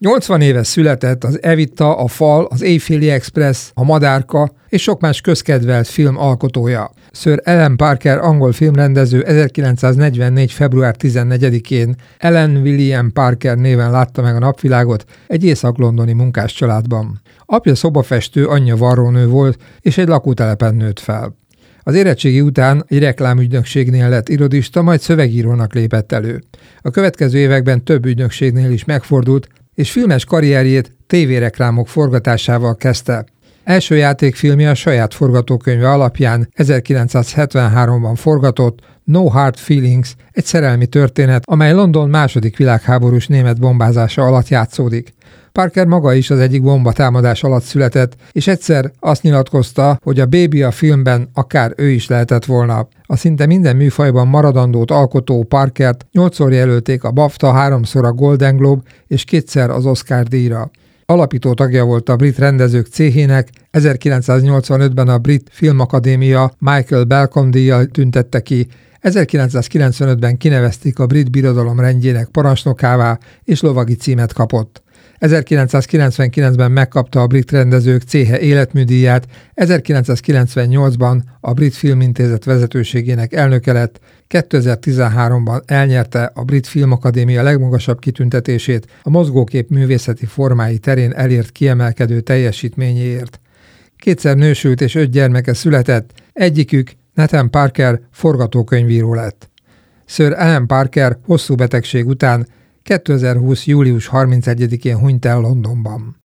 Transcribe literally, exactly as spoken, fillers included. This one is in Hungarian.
nyolcvan éve született az Evita, a Fal, az Éjféli Express, a Madárka és sok más közkedvelt film alkotója. Sir Alan Parker angol filmrendező ezerkilencszáznegyvennégy. február tizennegyedikén Alan William Parker néven látta meg a napvilágot egy észak-londoni munkáscsaládban. Apja szobafestő, anyja varrónő volt, és egy lakótelepen nőtt fel. Az érettségi után egy reklámügynökségnél lett irodista, majd szövegírónak lépett elő. A következő években több ügynökségnél is megfordult, és filmes karrierjét tévéreklámok forgatásával kezdte. Első játékfilmje a saját forgatókönyve alapján ezerkilencszázhetvenháromban forgatott No Hard Feelings, egy szerelmi történet, amely London második világháborús német bombázása alatt játszódik. Parker maga is az egyik bombatámadás alatt született, és egyszer azt nyilatkozta, hogy a Baby a filmben akár ő is lehetett volna. A szinte minden műfajban maradandót alkotó Parkert nyolcszor jelölték a BAFTA, háromszor a Golden Globe és kétszer az Oscar díjra. Alapító tagja volt a brit rendezők céhének, ezerkilencszáznyolcvanötben a Brit Filmakadémia Michael Balcon díjjal tüntette ki, ezerkilencszázkilencvenötben kinevezték a brit birodalom rendjének parancsnokává, és lovagi címet kapott. ezerkilencszázkilencvenkilencben megkapta a brit rendezők céhe életműdíját, ezerkilencszázkilencvennyolcban a Brit Filmintézet vezetőségének elnöke lett, kétezer-tizenháromban elnyerte a Brit Filmakadémia legmagasabb kitüntetését a mozgókép művészeti formái terén elért kiemelkedő teljesítményéért. Kétszer nősült és öt gyermeke született, egyikük, Nathan Parker forgatókönyvíró lett. Sir Alan Parker hosszú betegség után kétezer-húsz. július harmincegyedikén hunyt el Londonban.